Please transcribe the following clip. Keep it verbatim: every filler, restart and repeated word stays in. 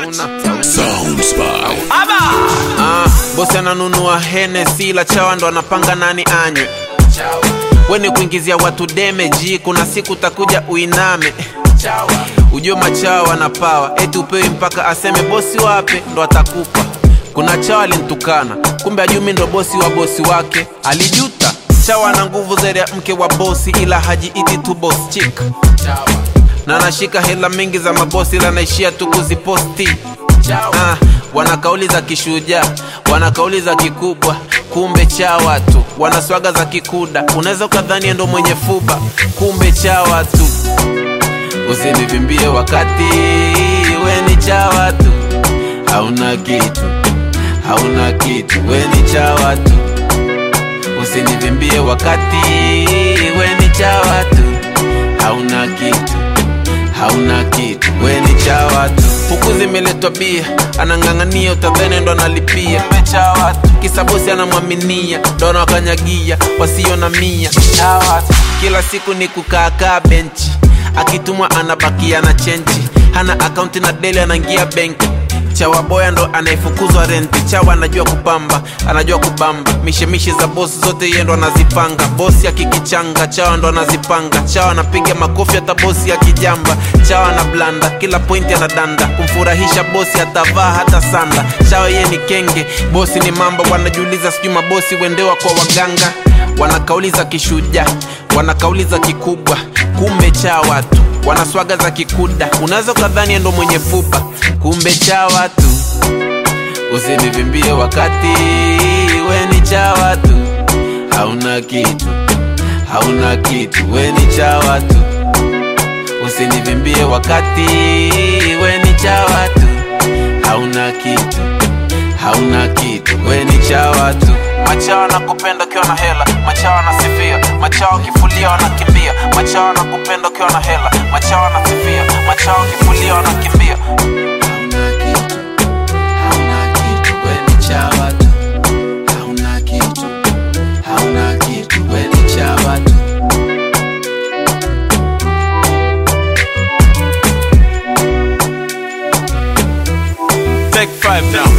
Soundspy. Ah, bosi ananunua Hennessy la chawa ndo anapanga nani anywe. Weni kuingizia watu damage, kuna siku takuja uiname. Ujue machawa na power, eti upewi mpaka aseme bosi wape ndo atakupa. Kuna chawa alintukana, kumbe ajumi ndo bosi wa bosi wake. Alijuta, chawa na nguvu zaidi ya mke wa bosi, ila hajiiti tu boss chick. Na nashika hela mingi za mabosi, ila naishia tu kuziposti. Ah, wana kauli za kishujaa, wana kauli za kikubwa, kumbe chawa tu. Wana swaga za kikuda, unaweza ukadhani ndo mwenye fuba, kumbe chawa tu. Usinivimbie wakati we ni chawa tu. Hauna kitu, hauna kitu, we ni chawa tu. Usinivimbie wakati we ni chawa tu. Hauna kitu, hauna kitu, we ni chawa tu. Huku zimeletwa bia, anang'ang'ania utadhani ndo analipia. Chawa tu, kisa bosi anamwaminia, ndo anawakanyagia wasio na mia. Chawa tu, kila siku ni kukaa benchi, akitumwa anabakia na chenji. Hana akaunti na deli anaingia benki. Chawa boya ndo anaifukuzwa renti. Chawa anajua kupamba, anajua kubamba. Mishemishe za bosi zote yeye ndo anazipanga. Bosi akikichanga, chawa ndo anazipanga. Chawa anapiga makofi hata bosi akijamba. Chawa na blanda, kila pointi anadanda. Kumfurahisha bosi atavaa hata sanda. Chawa yeye ni kenge, bosi ni mamba. Wanajiuliza sijui mabosi wendewa kwa waganga. Wana kauli za kishujaa, wana kauli za kikubwa, kumbe chawa tu. Wana swaga za kikuda, unaweza kadhani ndo mwenye fupa, kumbe chawa tu. Usinivimbie wakati we ni chawa tu. Hauna kitu, hauna kitu, we ni chawa tu. Usinivimbie wakati we ni chawa tu. Hauna kitu, hauna kitu, we ni chawa tu. Machawa nakupenda ukiwa na hela, machawa nasifia. Machawa kifulia wanakimbia, machawa nakupenda ukiwa na hela. Machawa nasifia, machawa kifulia wanakimbia. Hauna kitu, hauna kitu, we ni chawa tu. Hauna kitu, hauna kitu, we ni chawa tu. Take five now.